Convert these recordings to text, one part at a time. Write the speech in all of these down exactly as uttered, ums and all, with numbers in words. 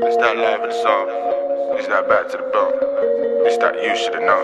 It's that live in the song. It's that back to the bone. It's that you should've known.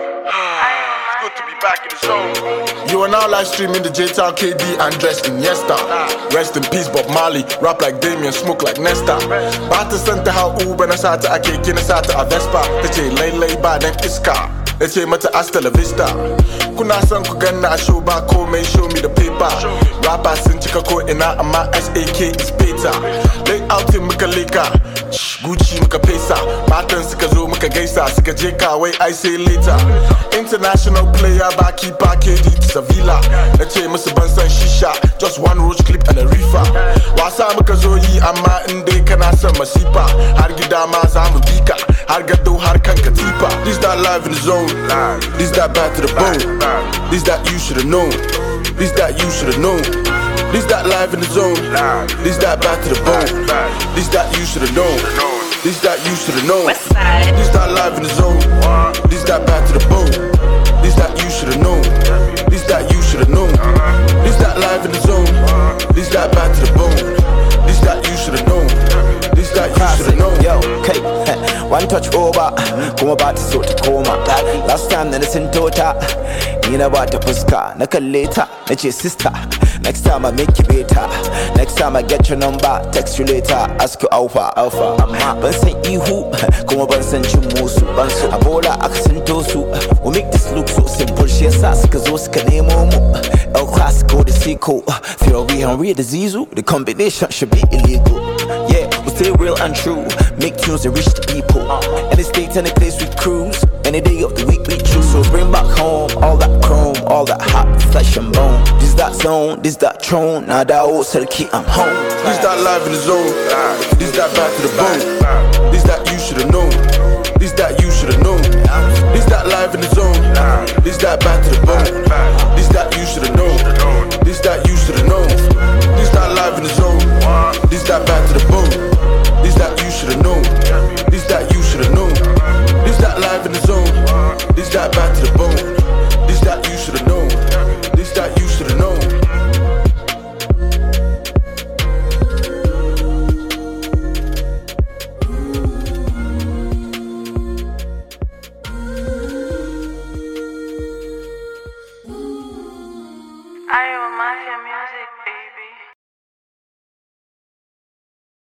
It's good to be back in the zone. You are now live streaming the J-Town K D and dressed in Yesta. Rest in peace Bob Marley, rap like Damien, smoke like Nesta. Bata santa how Uber na sata a keke na sata a Vespa. Tace lailai ba dan iska, yace mata hasta la vista. Kuna son ku ganna a show ba komai, show me the paper. Rapper sun cika ko ina amma S A K is beta. Layout in muka leka, Gucci muka pesa. Matan suka zo muka gaisa, suka je kawai I say later. International player ba keeper K D to Sevilla. Nace musu ban san shisha, just one roach clip and a reefer. Wasa muka zo yi amma in dai kana son masifa. Har gida ma za mu bika, har gado har kan katifa. This that live in the zone, this that back to the bone. This that you should've known, this that you should've known. This that live in the zone, this that back to the bone. This that you should've known, this that you should've known. This that live in the zone, this that back to the bone. This that you should've known, this that you should've known. This that live in the zone, this that back to the bone. This that you should've known, this that you should've known. Yo, okay, one touch over, come about to sort of coma. Last time that it's in tota, you know about the puska, na later, na your sister. Next time I make you better. Next time I get your number, text you later, ask you alpha, alpha. Ban san ihu, kuma ban san cin musu. A bola aka sinto su, we make this look so simple. Shi yasa suka zo suka nemo mu. El Clasico, the sequel. Theory and real the Zizu, the combination should be illegal. Yeah, we stay real and true. Make tunes that reach the people. Any state, any place we cruise. Any day of the week we choose. So bring back home all that chrome, all that hot flesh and bone. This that zone, this that throne. Now that old Selkie, I'm home. This that live in the zone, this that back to the bone. This that you should've known, this that you should've known. This that live in the zone, this that back to the bone.